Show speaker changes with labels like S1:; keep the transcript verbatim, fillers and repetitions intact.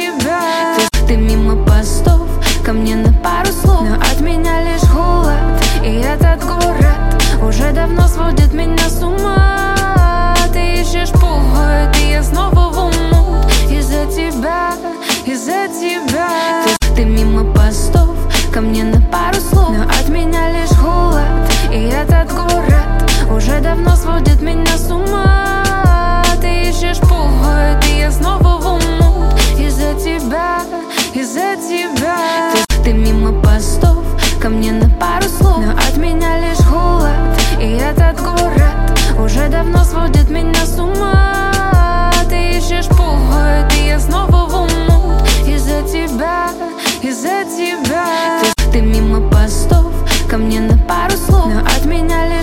S1: тебя. Ты, ты мимо постов, ко мне на пару слов, но от меня лишь холод. И этот город уже давно сводит меня с ума. Ты ищешь повод, и я снова в умут. Из-за тебя, из-за тебя. Ты, ты мимо постов, ко мне на пару слов, но от меня лишь холод. И этот город уже давно сводит меня с ума. Ты ищешь повод, и я снова в умут. Из-за тебя, из-за тебя. Ты, ты мимо постов, ко мне на пару слов, но от меня лишь холод. И этот город уже давно сводит меня с ума. Ты ищешь повод, и я снова в умут. Из-за тебя, из-за тебя. Ты, ты мимо постов, ко мне на пару слов, но от меня лишь